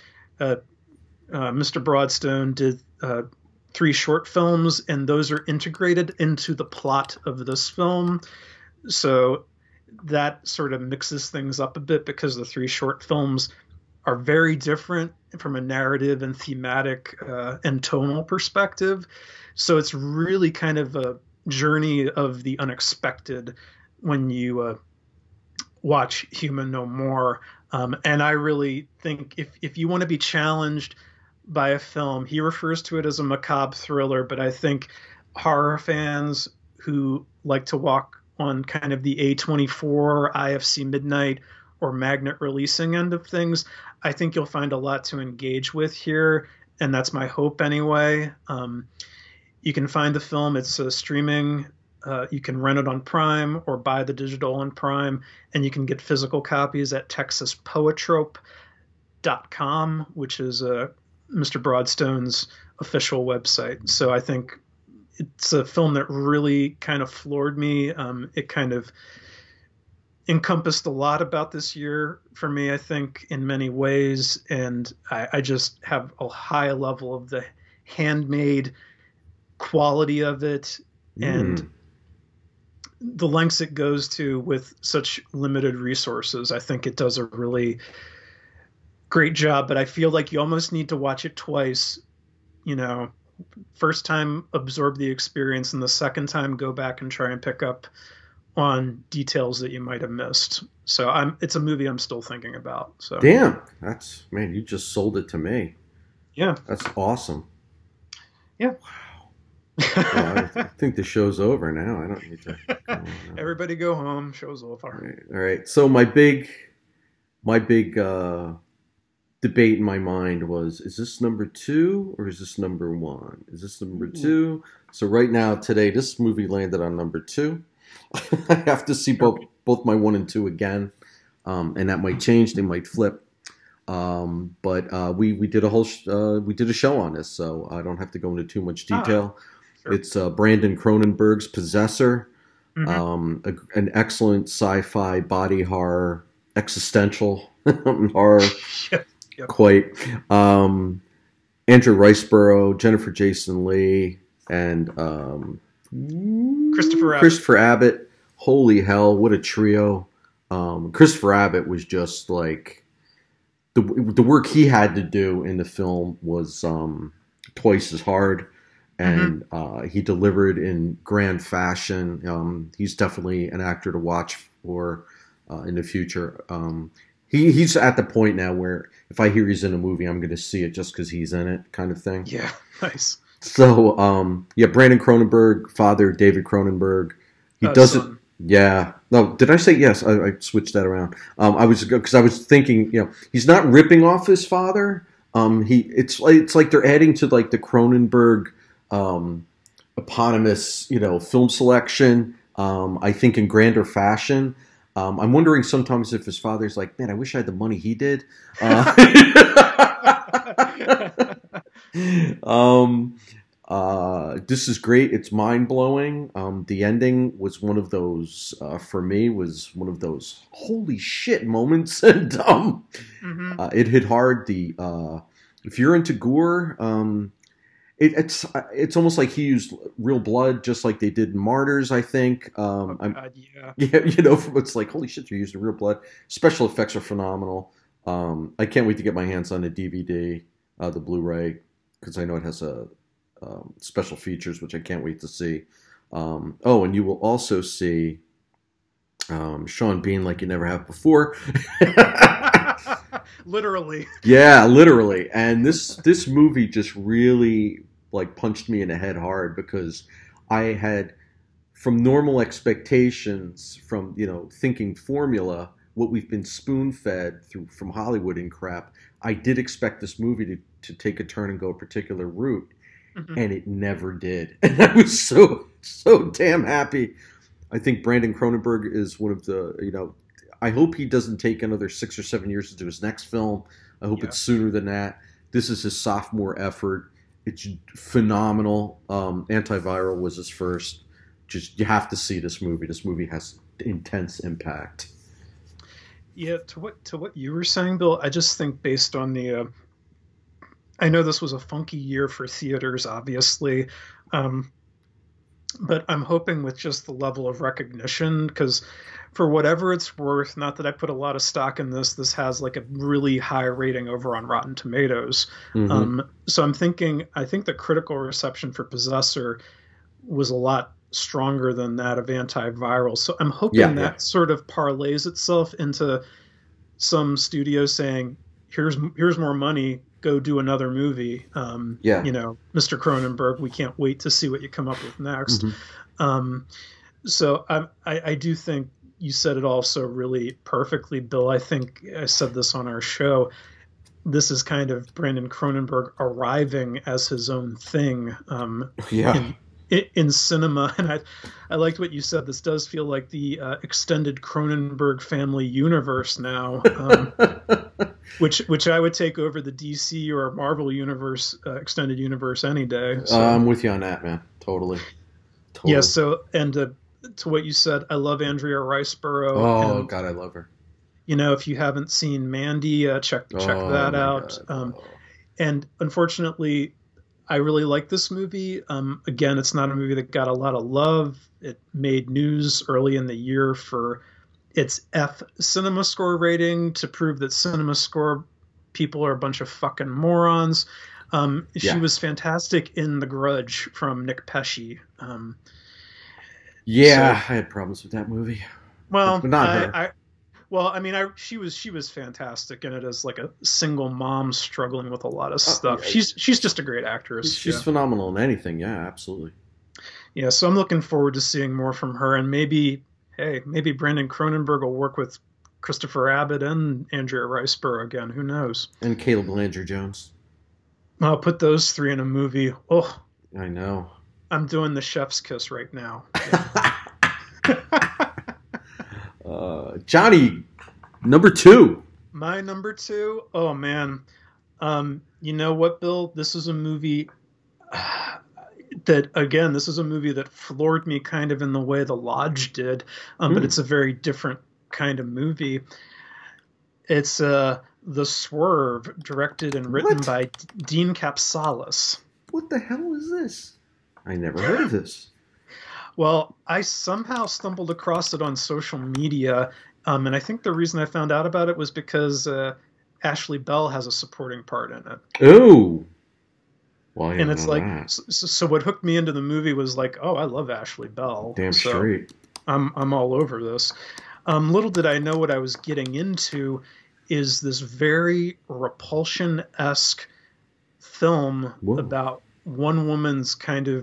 Mr. Broadstone did 3 short films, and those are integrated into the plot of this film. So that sort of mixes things up a bit because the 3 short films are very different from a narrative and thematic and tonal perspective. So it's really kind of a journey of the unexpected when you watch Human No More. And I really think if you want to be challenged by a film, he refers to it as a macabre thriller, but I think horror fans who like to walk on kind of the A24, IFC Midnight, or Magnet releasing end of things, I think you'll find a lot to engage with here, and that's my hope anyway. You can find the film; it's streaming. You can rent it on Prime or buy the digital on Prime, and you can get physical copies at TexasPoetrope.com, which is Mr. Broadstone's official website. So I think it's a film that really kind of floored me. It kind of encompassed a lot about this year for me, I think, in many ways. And I just have a high level of the handmade quality of it and the lengths it goes to with such limited resources. I think it does a really great job, but I feel like you almost need to watch it twice. First time absorb the experience, and the second time go back and try and pick up on details that you might have missed. So it's a movie I'm still thinking about. So damn, man, you just sold it to me. Yeah, that's awesome. Yeah. Well, I think the show's over now. I don't need to go on. Everybody go home. Show's over. All right. So my big debate in my mind was, is this number 2 or is this number 1? Is this number 2? So right now, today, this movie landed on number 2. I have to see both my 1 and 2 again, and that might change. They might flip. But we did we did a show on this, so I don't have to go into too much detail. Sure. It's Brandon Cronenberg's Possessor, an excellent sci-fi body horror, existential horror. Yep. Quite. Andrew Riceborough, Jennifer Jason Leigh, and Christopher Abbott. Holy hell, what a trio. Christopher Abbott was just like, the work he had to do in the film was twice as hard, and he delivered in grand fashion. He's definitely an actor to watch for in the future. He's at the point now where if I hear he's in a movie, I'm going to see it just because he's in it, kind of thing. Yeah, nice. So, Brandon Cronenberg, father David Cronenberg, he does it. Yeah. No, did I say yes? I switched that around. I was thinking, he's not ripping off his father. It's like they're adding to like the Cronenberg eponymous, film selection. I think in grander fashion. I'm wondering sometimes if his father's like, man, I wish I had the money he did. This is great. It's mind-blowing. The ending was one of those, for me, was one of those holy shit moments. And it hit hard. If you're into gore, it's almost like he used real blood, just like they did in Martyrs, I think. It's like, holy shit, you're using real blood. Special effects are phenomenal. I can't wait to get my hands on the DVD, the Blu-ray, because I know it has special features, which I can't wait to see. And you will also see Sean Bean like you never have before. Literally. Yeah, literally. And this movie just really like punched me in the head hard, because I had, from normal expectations, from thinking formula, what we've been spoon-fed from Hollywood and crap, I did expect this movie to take a turn and go a particular route, and it never did. And I was so damn happy. I think Brandon Cronenberg is one of the, I hope he doesn't take another 6 or 7 years to do his next film. I hope it's sooner than that. This is his sophomore effort. It's phenomenal. Antiviral was his first. Just, you have to see this movie. This movie has intense impact. Yeah, to what you were saying, Bill, I just think based on the I know this was a funky year for theaters, obviously. but I'm hoping with just the level of recognition, because for whatever it's worth, not that I put a lot of stock in this, this has like a really high rating over on Rotten Tomatoes. So I think the critical reception for Possessor was a lot stronger than that of Antiviral. So I'm hoping that sort of parlays itself into some studios saying, here's more money, go do another movie. You know, Mr. Cronenberg, we can't wait to see what you come up with next. So I do think you said it also really perfectly, Bill. I think I said this on our show. This is kind of Brandon Cronenberg arriving as his own thing in cinema. And I liked what you said. This does feel like the extended Cronenberg family universe now, which I would take over the DC or Marvel universe, extended universe any day. So. I'm with you on that, man. Totally. Yeah. So, and to what you said, I love Andrea Riseborough. Oh, God, I love her. You know, if you haven't seen Mandy, check that out. And unfortunately, I really like this movie. Again, it's not a movie that got a lot of love. It made news early in the year for its F Cinema Score rating to prove that Cinema Score people are a bunch of fucking morons. She was fantastic in The Grudge from Nick Pesci. I had problems with that movie. Well, but not her. She was fantastic in it as like a single mom struggling with a lot of stuff. She's just a great actress. She's phenomenal in anything. Yeah, absolutely. Yeah, so I'm looking forward to seeing more from her, and maybe Brandon Cronenberg will work with Christopher Abbott and Andrea Riseborough again. Who knows? And Caleb Landry Jones. I'll put those three in a movie. Oh, I know. I'm doing the chef's kiss right now. Johnny, number 2. My number 2? Oh, man. You know what, Bill? This is a movie that floored me kind of in the way The Lodge did, but it's a very different kind of movie. It's The Swerve, directed and written by Dean Kapsalis. What the hell is this? I never heard of this. Well, I somehow stumbled across it on social media, and I think the reason I found out about it was because Ashley Bell has a supporting part in it. Oh, well, and it's like, so what hooked me into the movie was like, oh, I love Ashley Bell. Damn straight. I'm all over this. Little did I know what I was getting into is this very Repulsion-esque film about one woman's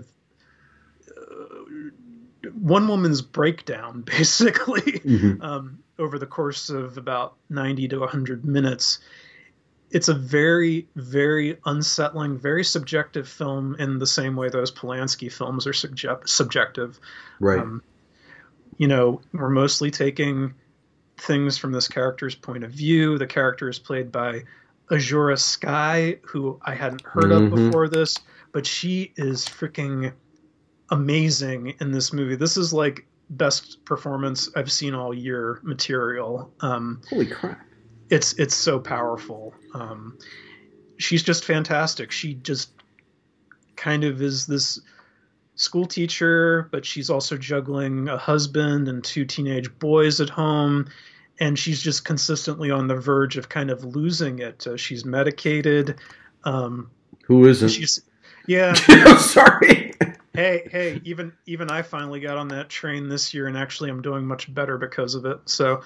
breakdown, basically, over the course of about 90 to 100 minutes. It's a very, very unsettling, very subjective film in the same way those Polanski films are subjective. Right. We're mostly taking things from this character's point of view. The character is played by Azura Skye, who I hadn't heard of before this, but she is freaking amazing in this movie. This is like best performance I've seen all year material. Holy crap. It's so powerful. She's just fantastic. She just kind of is this school teacher, but she's also juggling a husband and 2 teenage boys at home. And she's just consistently on the verge of kind of losing it. She's medicated. Who isn't? Yeah. I'm sorry. Hey, even I finally got on that train this year, and actually I'm doing much better because of it. So,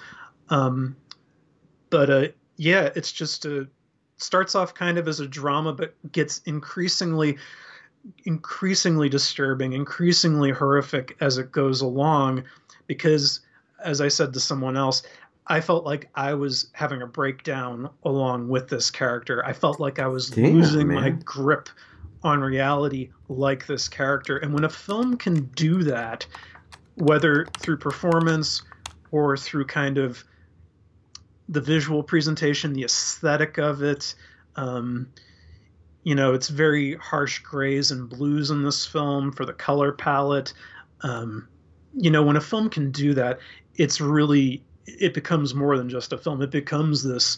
it's just starts off kind of as a drama, but gets increasingly disturbing, increasingly horrific as it goes along, because, as I said to someone else, I felt like I was having a breakdown along with this character. I felt like I was losing my grip on reality like this character. And when a film can do that, whether through performance or through kind of the visual presentation, the aesthetic of it, it's very harsh grays and blues in this film for the color palette. When a film can do that, it becomes more than just a film. It becomes this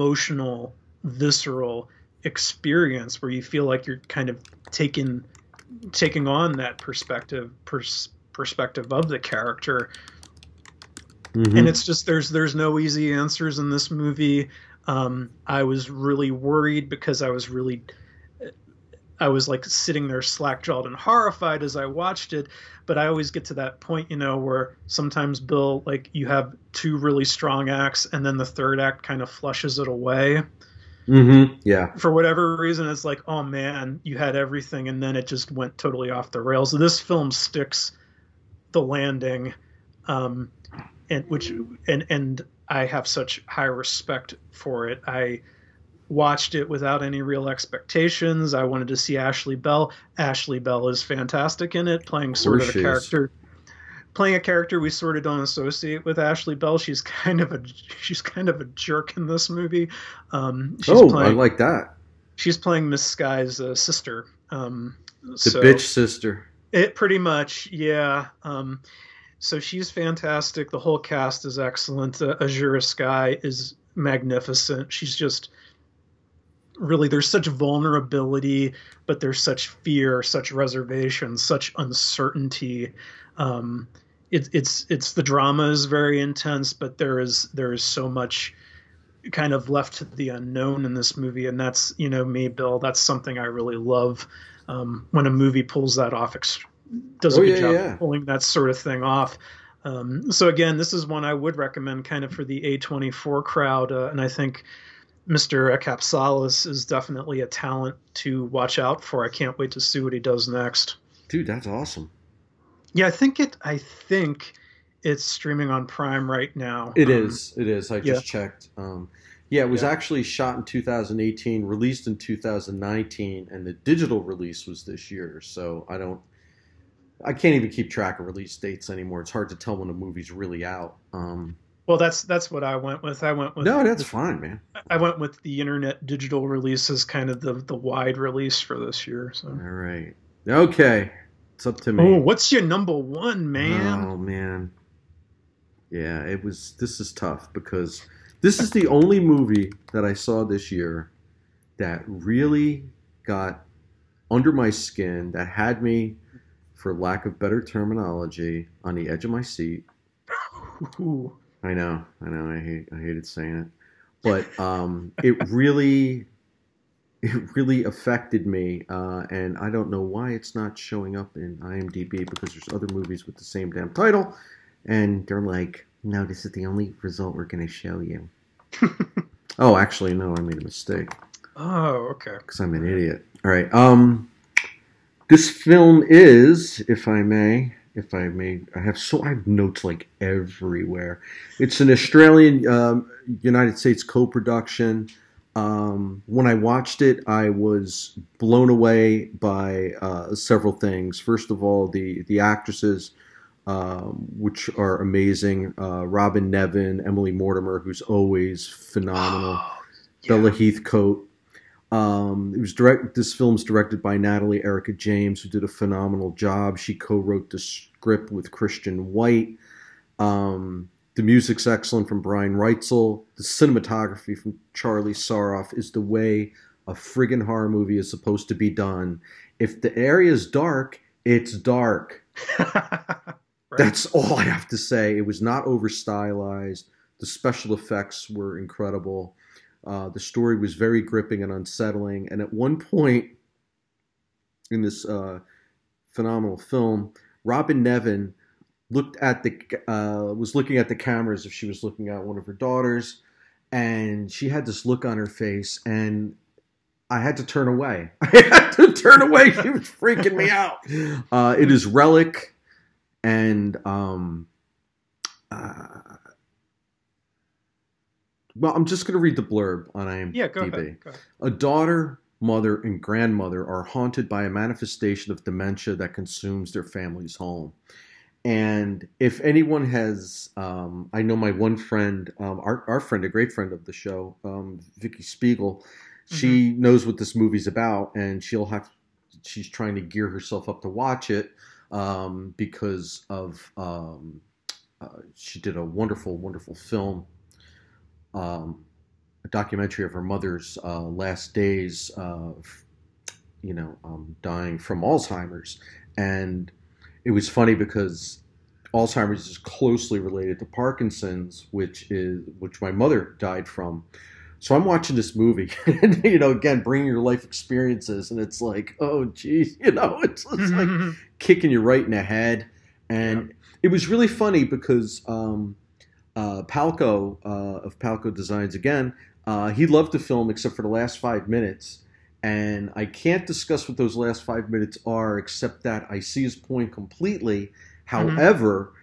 emotional, visceral experience where you feel like you're kind of taken taking on that perspective of the character. And Mm-hmm. it's just there's no easy answers in this movie. I was really worried because I was like sitting there slack jawed and horrified as I watched it. But I always get to that point, where sometimes, Bill, like, you have two really strong acts and then the third act kind of flushes it away. Mm-hmm. Yeah. For whatever reason, it's like, oh man, you had everything and then it just went totally off the rails. This film sticks the landing, um, and I have such high respect for it. I watched it without any real expectations. I wanted to see Ashley Bell. Ashley Bell is fantastic in it, playing Of sort course of a she is. character, playing a character we sort of don't associate with Ashley Bell. She's kind of a jerk in this movie. Um, she's Oh, I playing like that. she's playing Miss Sky's sister. The bitch So sister. it pretty much, yeah. So she's fantastic. The whole cast is excellent. Azura Sky is magnificent. She's just really, there's such vulnerability, but there's such fear, such reservation, such uncertainty. Um, it's the drama is very intense, but there is so much kind of left to the unknown in this movie, and that's, me, Bill. That's something I really love, when a movie pulls that off, does Oh a good yeah, job yeah. pulling that sort of thing off. So again, this is one I would recommend kind of for the A24 crowd, and I think Mr. Capsalis is definitely a talent to watch out for. I can't wait to see what he does next. Dude, that's awesome. Yeah, I think it's streaming on Prime right now. It is. It is. I Yeah. just checked. Yeah, it was Yeah. actually shot in 2018, released in 2019, and the digital release was this year. So I can't even keep track of release dates anymore. It's hard to tell when a movie's really out. Well, that's what I went with. No, that's fine, man. I went with the internet digital release as kind of the wide release for this year. All So, right. Okay. It's up to oh, me. what's your number one, man? Oh man. Yeah, this is tough because this is the only movie that I saw this year that really got under my skin, that had me, for lack of better terminology, on the edge of my seat. Ooh. I know, I hated saying it, but it really affected me, and I don't know why it's not showing up in IMDb because there's other movies with the same damn title, and they're like, no, this is the only result we're going to show you. Oh, actually, no, I made a mistake Oh, okay. because I'm an idiot. All right, this film is, I have notes like everywhere. It's an Australian United States co-production. When I watched it, I was blown away by several things. First of all, the actresses, which are amazing. Robin Nevin, Emily Mortimer, who's always phenomenal. Oh, Bella yeah. Heathcote. This film's directed by Natalie Erica James, who did a phenomenal job. She co-wrote the script with Christian White. The music's excellent from Brian Reitzel. The cinematography from Charlie Saroff is the way a friggin' horror movie is supposed to be done. If the area is dark, it's dark. Right. That's all I have to say. It was not over stylized. The special effects were incredible. The story was very gripping and unsettling. And at one point in this phenomenal film, Robin Nevin was looking at the camera as if she was looking at one of her daughters, and she had this look on her face, and I had to turn away. I had to turn away. She was freaking me out. It is Relic, and well, I'm just going to read the blurb on IMDb. Yeah, go ahead. Go ahead. A daughter, mother, and grandmother are haunted by a manifestation of dementia that consumes their family's home. And if anyone has, I know my one friend, our friend, a great friend of the show, Vicky Spiegel, she knows what this movie's about, and she's trying to gear herself up to watch it because of she did a wonderful, wonderful film, a documentary of her mother's last days. dying from Alzheimer's, and it was funny because Alzheimer's is closely related to Parkinson's, which my mother died from. So I'm watching this movie, and again, bringing your life experiences, and it's like, oh, geez, it's like kicking you right in the head. And it was really funny because Palco of Palco Designs, again, he loved the film except for the last 5 minutes. And I can't discuss what those last 5 minutes are, except that I see his point completely. However,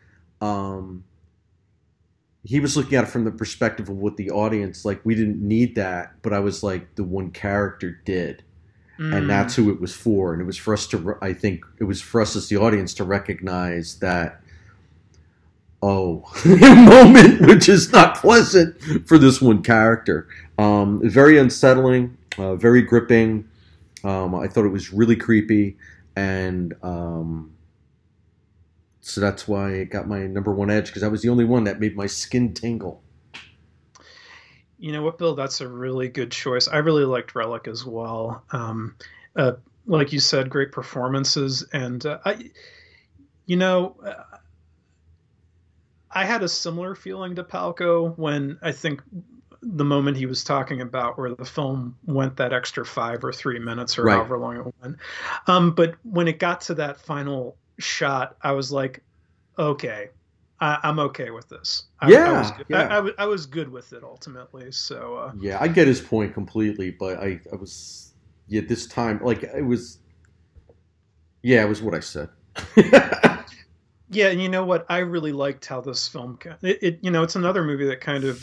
he was looking at it from the perspective of what the audience, like, we didn't need that, but I was like, the one character did. And that's who it was for. And it was for us I think it was for us as the audience to recognize that, a moment which is not pleasant for this one character. Very unsettling, very gripping. I thought it was really creepy. And so that's why it got my number one edge, because that was the only one that made my skin tingle. You know what, Bill? That's a really good choice. I really liked Relic as well. Like you said, great performances. And, I had a similar feeling to Palco when I think the moment he was talking about where the film went that extra 5 or 3 minutes or however long it went. But when it got to that final shot, I was like, okay, I'm okay with this. I was good with it ultimately. So I get his point completely, but I was this time, like, it was what I said. Yeah, and you know what? I really liked how this film. It's another movie that kind of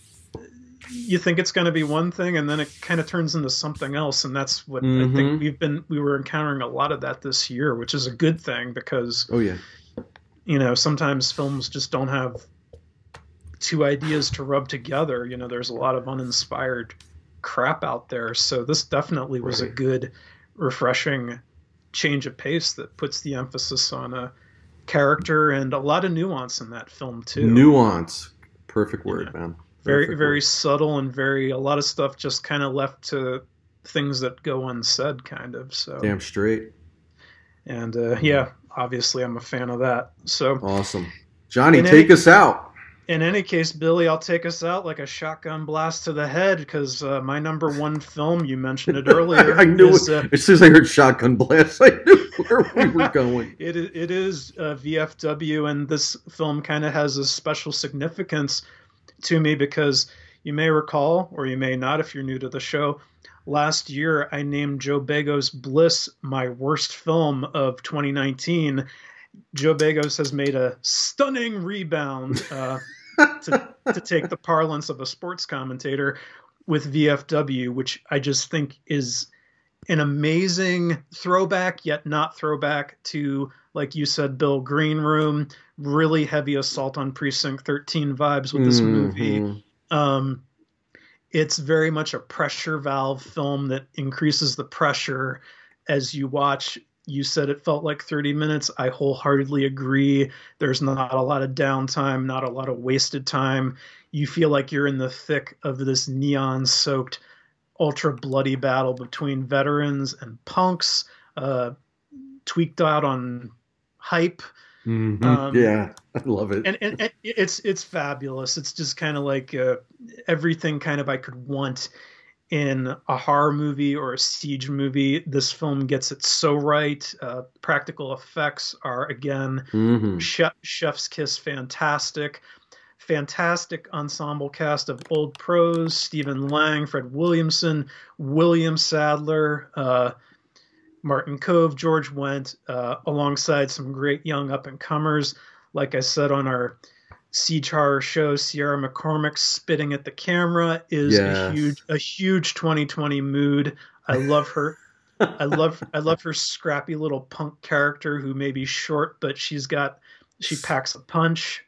you think it's going to be one thing, and then it kind of turns into something else, and that's what I think we were encountering a lot of that this year, which is a good thing because sometimes films just don't have two ideas to rub together. There's a lot of uninspired crap out there, so this definitely was a good, refreshing change of pace that puts the emphasis on a character and a lot of nuance in that film too. Nuance, perfect word, man. Very subtle and a lot of stuff just kind of left to things that go unsaid, kind of. So damn straight. And obviously I'm a fan of that. So awesome, Johnny, take us out. In any case, Billy, I'll take us out like a shotgun blast to the head because my number one film, you mentioned it earlier. I knew it. As soon as I heard shotgun blast, I knew where we were going. It is VFW, and this film kind of has a special significance to me because you may recall, or you may not if you're new to the show, last year I named Joe Begos' Bliss my worst film of 2019. Joe Begos has made a stunning rebound to take the parlance of a sports commentator with VFW, which I just think is an amazing throwback, yet not throwback to, like you said, Bill, Green Room, really heavy Assault on Precinct 13 vibes with this movie. It's very much a pressure valve film that increases the pressure as you watch. You said it felt like 30 minutes. I wholeheartedly agree. There's not a lot of downtime, not a lot of wasted time. You feel like you're in the thick of this neon-soaked, ultra bloody battle between veterans and punks, tweaked out on hype. I love it. And it's fabulous. It's just kind of like everything kind of I could want in a horror movie or a siege movie. This film gets it so right. Practical effects are, again, chef's kiss fantastic. Fantastic ensemble cast of old pros: Stephen Lang, Fred Williamson, William Sadler, Martin Kove, George Wendt, alongside some great young up-and-comers. Like I said on our Siege Horror show, Sierra McCormick spitting at the camera is a huge 2020 mood. I love her. I love her scrappy little punk character who may be short, but she packs a punch.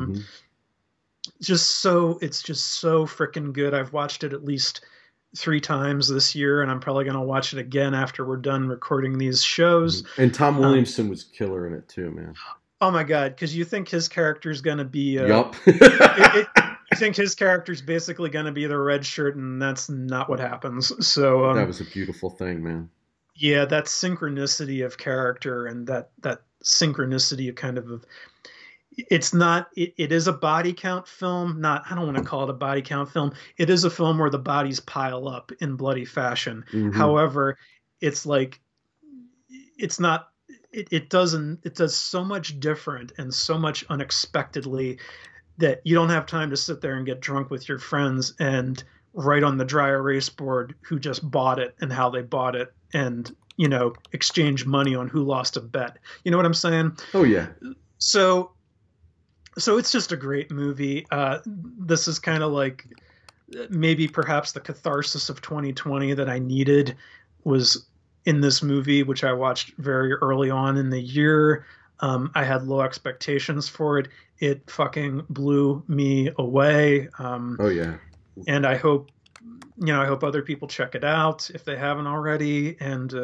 It's just so freaking good. I've watched it at least 3 times this year, and I'm probably going to watch it again after we're done recording these shows. And Tom Williamson was killer in it too, man. Oh my God, because you think his character's going to be... Yup. you think his character's basically going to be the red shirt, and that's not what happens. So that was a beautiful thing, man. Yeah, that synchronicity of character and that synchronicity of it's not it is a body count film. Not I don't want to call it a body count film. It is a film where the bodies pile up in bloody fashion. Mm-hmm. However, it's like it's not it doesn't it does so much different and so much unexpectedly that you don't have time to sit there and get drunk with your friends and write on the dry erase board who just bought it and how they bought it and exchange money on who lost a bet. You know what I'm saying? Oh yeah. So it's just a great movie. This is kind of like maybe perhaps the catharsis of 2020 that I needed was in this movie, which I watched very early on in the year. I had low expectations for it. It fucking blew me away. Oh yeah. And I hope other people check it out if they haven't already. And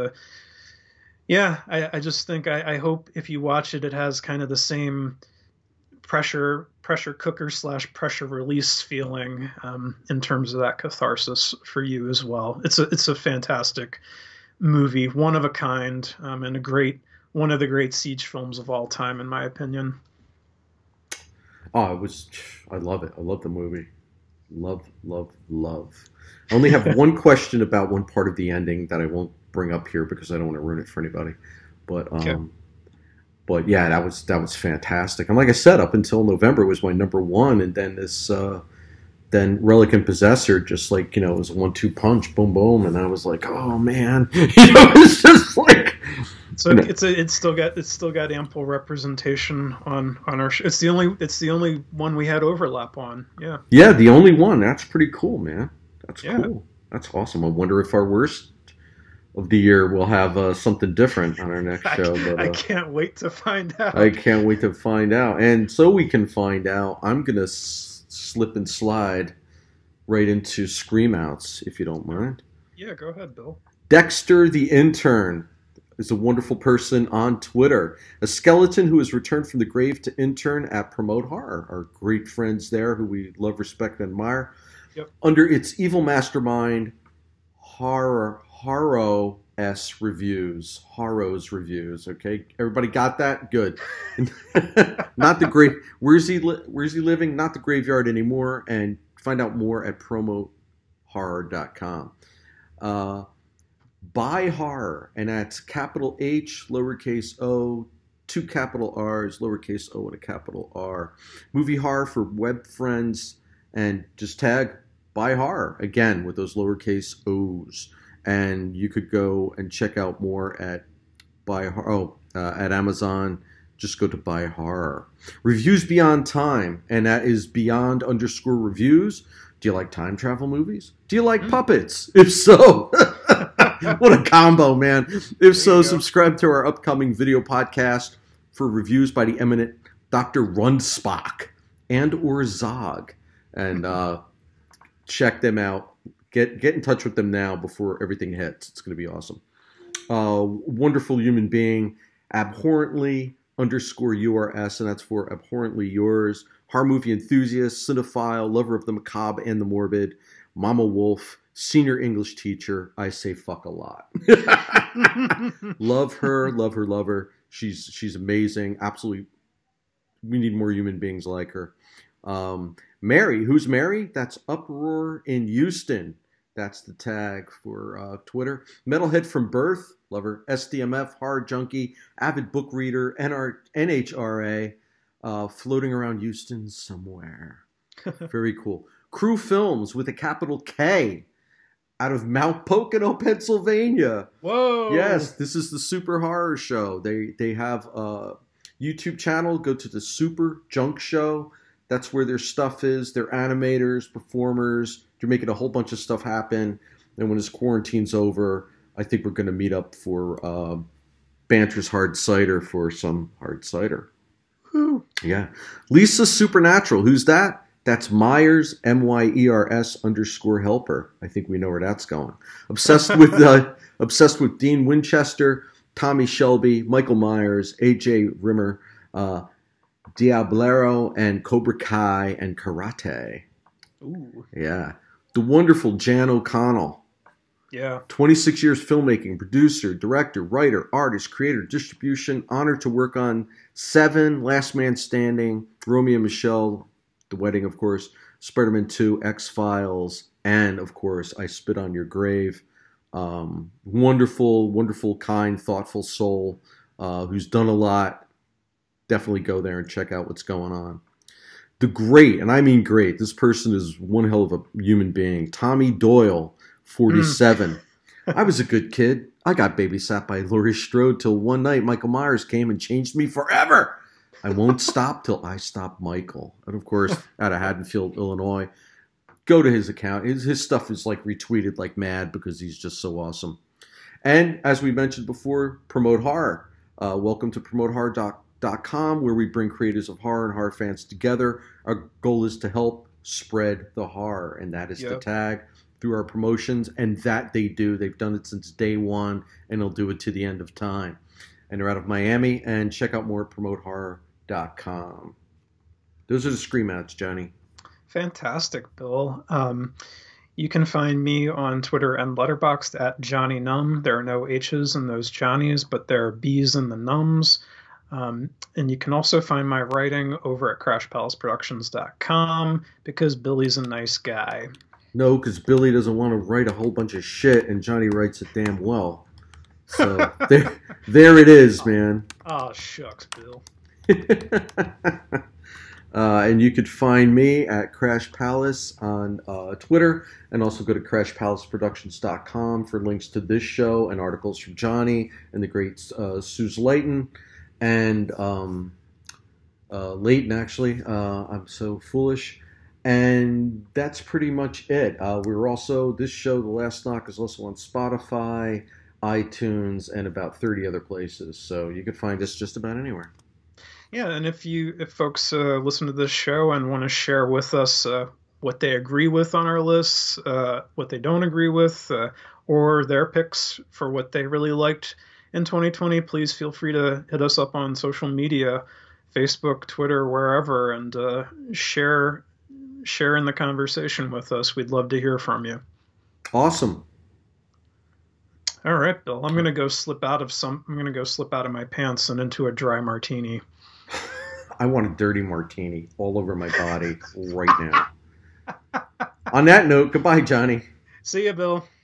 I just think I hope if you watch it, it has kind of the same pressure cooker / pressure release feeling in terms of that catharsis for you as well. It's a fantastic movie, one of a kind, and one of the great siege films of all time, in my opinion. Oh, I love it. I love the movie. Love. I only have one question about one part of the ending that I won't bring up here because I don't want to ruin it for anybody. But Okay. But yeah, that was fantastic. And like I said, up until November was my number one, and then then Relic and Possessor just like it was a 1-2 punch, boom boom, and I was like, oh man, it's just like. So it's still got ample representation on our show. It's the only one we had overlap on. Yeah. Yeah, the only one. That's pretty cool, man. That's Yeah. cool. That's awesome. I wonder if our worst of the year will have something different on our next show. But I can't wait to find out. I can't wait to find out. And so we can find out, I'm going to slip and slide right into Scream Outs, if you don't mind. Yeah, go ahead, Bill. Dexter the Intern is a wonderful person on Twitter. A skeleton who has returned from the grave to intern at Promote Horror. Our great friends there who we love, respect, and admire. Yep. Under its evil mastermind, Harrow's reviews. Okay, everybody got that? Good. Not the grave. Where's he living? Not the graveyard anymore. And find out more at promohorror.com. By Horror, and that's capital H, lowercase o, 2 capital R's, lowercase o, and a capital R. Movie horror for web friends, and just tag By Horror again with those lowercase O's. And you could go and check out more at at Amazon. Just go to By Horror. Reviews Beyond Time, and that is beyond_reviews. Do you like time travel movies? Do you like puppets? If so, what a combo, man. If so, subscribe to our upcoming video podcast for reviews by the eminent Dr. Runspock and or Zog. And check them out. Get in touch with them now before everything hits. It's going to be awesome. Wonderful human being, abhorrently_URS, and that's for abhorrently yours. Horror movie enthusiast, cinephile, lover of the macabre and the morbid, Mama Wolf, senior English teacher. I say fuck a lot. Love her. She's amazing. Absolutely. We need more human beings like her. Mary, who's Mary? That's Uproar in Houston. That's the tag for Twitter. Metalhead from birth, lover, SDMF, horror junkie, avid book reader, NHRA, floating around Houston somewhere. Very cool. Crew Films with a capital K, out of Mount Pocono, Pennsylvania. Whoa! Yes, this is the Super Horror Show. They have a YouTube channel. Go to the Super Junk Show. That's where their stuff is. They're animators, performers. They're making a whole bunch of stuff happen. And when this quarantine's over, I think we're going to meet up for Banter's Hard Cider for some hard cider. Whew. Yeah. Lisa Supernatural. Who's that? That's Myers, MYERS_helper. I think we know where that's going. Obsessed with Dean Winchester, Tommy Shelby, Michael Myers, AJ Rimmer, Diablero, and Cobra Kai and Karate. Ooh. Yeah. The wonderful Jan O'Connell. Yeah. 26 years filmmaking, producer, director, writer, artist, creator, distribution. Honored to work on Seven, Last Man Standing, Romeo and Michelle, The Wedding, of course, Spider-Man 2, X-Files, and, of course, I Spit on Your Grave. Wonderful, wonderful, kind, thoughtful soul who's done a lot. Definitely go there and check out what's going on. The great, and I mean great, this person is one hell of a human being, Tommy Doyle, 47. I was a good kid. I got babysat by Laurie Strode till one night Michael Myers came and changed me forever. I won't stop till I stop Michael. And of course, out of Haddonfield, Illinois. Go to his account. His stuff is like retweeted like mad because he's just so awesome. And as we mentioned before, Promote Horror. Welcome to PromoteHorror.com, where we bring creators of horror and horror fans together. Our goal is to help spread the horror, and that is the tag through our promotions, and that they do. They've done it since day one, and they'll do it to the end of time. And they're out of Miami, and check out more at PromoteHorror.com. Those are the Scream Outs, Johnny. Fantastic, Bill. You can find me on Twitter and Letterboxd at Johnny Numb. There are no H's in those Johnnies, but there are B's in the Numbs. And you can also find my writing over at CrashPalaceProductions.com because Billy's a nice guy. No, because Billy doesn't want to write a whole bunch of shit, and Johnny writes it damn well. So there it is, man. Oh, shucks, Bill. And you could find me at Crash Palace on Twitter, and also go to CrashPalaceProductions.com for links to this show and articles from Johnny and the great Suze Layton. And Leighton, actually. I'm so foolish. And that's pretty much it. We're also, this show, The Last Knock, is also on Spotify, iTunes, and about 30 other places. So you can find us just about anywhere. Yeah, and if folks listen to this show and want to share with us what they agree with on our lists, what they don't agree with, or their picks for what they really liked in 2020, please feel free to hit us up on social media, Facebook, Twitter, wherever, and share in the conversation with us. We'd love to hear from you. Awesome. All right, Bill. I'm gonna go slip out of my pants and into a dry martini. I want a dirty martini all over my body right now. On that note, goodbye, Johnny. See ya, Bill.